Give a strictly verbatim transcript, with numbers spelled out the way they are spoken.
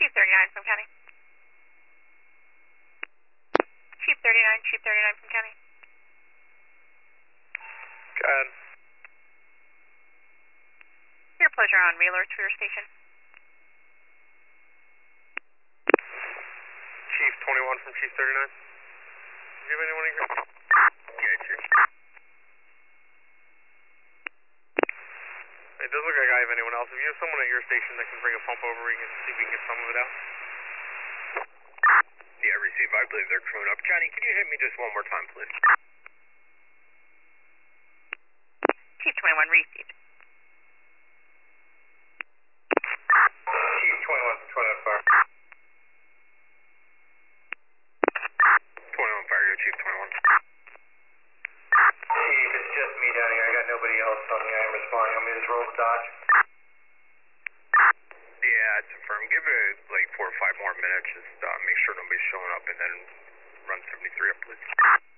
Chief thirty-nine from County. Chief thirty-nine, Chief thirty-nine from County. Go ahead. Your pleasure on realert to your station. Chief twenty-one from Chief thirty-nine. Do you have anyone in here? Yeah, Chief. It doesn't look like I have anyone else. If you have someone at your station that can bring a pump over, we can see if we can get some of it out. Yeah, receive. I believe they're crewing up. Johnny, can you hit me just one more time, please? Chief twenty-one received. Chief twenty-one from twenty-one Fire. twenty-one Fire, go Chief twenty-one. Chief, it's just me down here. I got nobody else on me. I am responding. I'm in this roll of Dodge. Yeah, it's confirmed. Give it like four or five more minutes. Just uh, make sure nobody's showing up and then run seventy-three up, please.